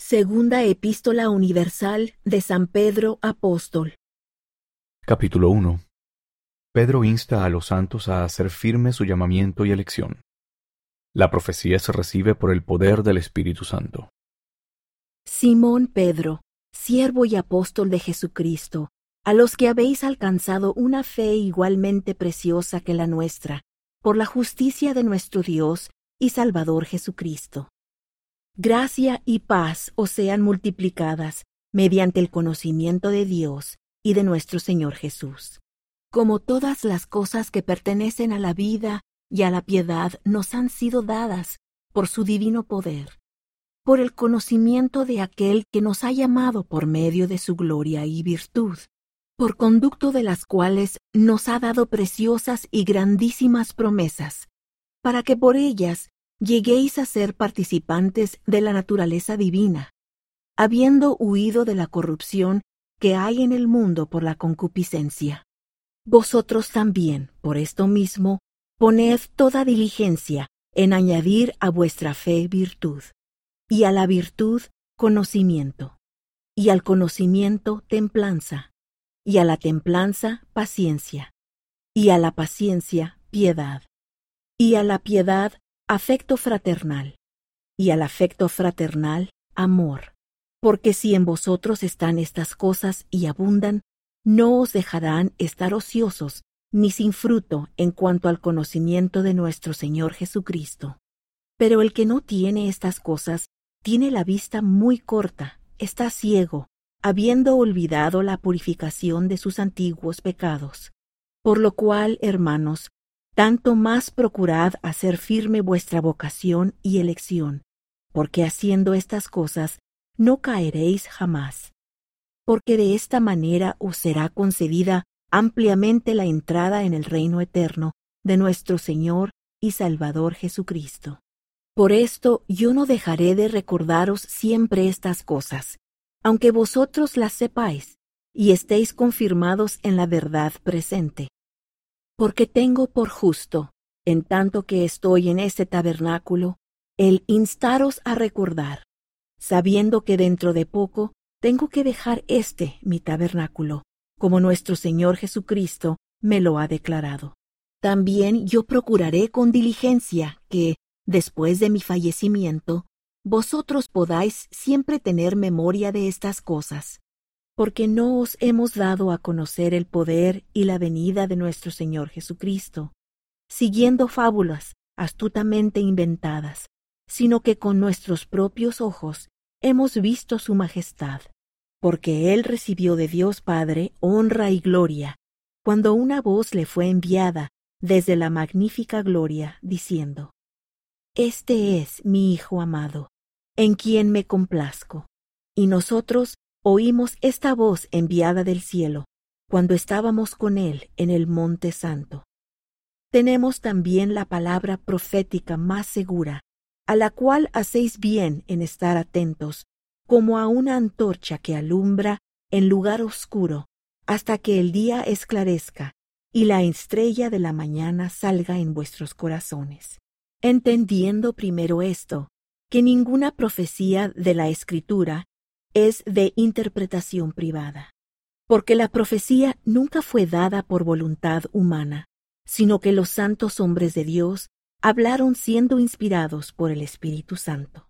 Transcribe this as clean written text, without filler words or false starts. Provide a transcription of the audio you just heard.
Segunda Epístola Universal de San Pedro Apóstol. Capítulo 1. Pedro insta a los santos a hacer firme su llamamiento y elección. La profecía se recibe por el poder del Espíritu Santo. Simón Pedro, siervo y apóstol de Jesucristo, a los que habéis alcanzado una fe igualmente preciosa que la nuestra, por la justicia de nuestro Dios y Salvador Jesucristo. Gracia y paz os sean multiplicadas mediante el conocimiento de Dios y de nuestro Señor Jesús. Como todas las cosas que pertenecen a la vida y a la piedad nos han sido dadas por su divino poder, por el conocimiento de aquel que nos ha llamado por medio de su gloria y virtud, por conducto de las cuales nos ha dado preciosas y grandísimas promesas, para que por ellas lleguéis a ser participantes de la naturaleza divina, habiendo huido de la corrupción que hay en el mundo por la concupiscencia. Vosotros también, por esto mismo, poned toda diligencia en añadir a vuestra fe virtud, y a la virtud conocimiento, y al conocimiento templanza, y a la templanza paciencia, y a la paciencia piedad, y a la piedad afecto fraternal, y al afecto fraternal amor, porque si en vosotros están estas cosas y abundan, no os dejarán estar ociosos ni sin fruto en cuanto al conocimiento de nuestro Señor Jesucristo. Pero el que no tiene estas cosas tiene la vista muy corta, está ciego, habiendo olvidado la purificación de sus antiguos pecados. Por lo cual, hermanos, tanto más procurad hacer firme vuestra vocación y elección, porque haciendo estas cosas no caeréis jamás. Porque de esta manera os será concedida ampliamente la entrada en el reino eterno de nuestro Señor y Salvador Jesucristo. Por esto yo no dejaré de recordaros siempre estas cosas, aunque vosotros las sepáis y estéis confirmados en la verdad presente. Porque tengo por justo, en tanto que estoy en este tabernáculo, el instaros a recordar, sabiendo que dentro de poco tengo que dejar mi tabernáculo, como nuestro Señor Jesucristo me lo ha declarado. También yo procuraré con diligencia que, después de mi fallecimiento, vosotros podáis siempre tener memoria de estas cosas, porque no os hemos dado a conocer el poder y la venida de nuestro Señor Jesucristo, siguiendo fábulas astutamente inventadas, sino que con nuestros propios ojos hemos visto su majestad, porque Él recibió de Dios Padre honra y gloria, cuando una voz le fue enviada desde la magnífica gloria, diciendo: Este es mi Hijo amado, en quien me complazco. Y nosotros oímos esta voz enviada del cielo, cuando estábamos con Él en el Monte Santo. Tenemos también la palabra profética más segura, a la cual hacéis bien en estar atentos, como a una antorcha que alumbra en lugar oscuro, hasta que el día esclarezca y la estrella de la mañana salga en vuestros corazones. Entendiendo primero esto, que ninguna profecía de la Escritura es de interpretación privada, porque la profecía nunca fue dada por voluntad humana, sino que los santos hombres de Dios hablaron siendo inspirados por el Espíritu Santo.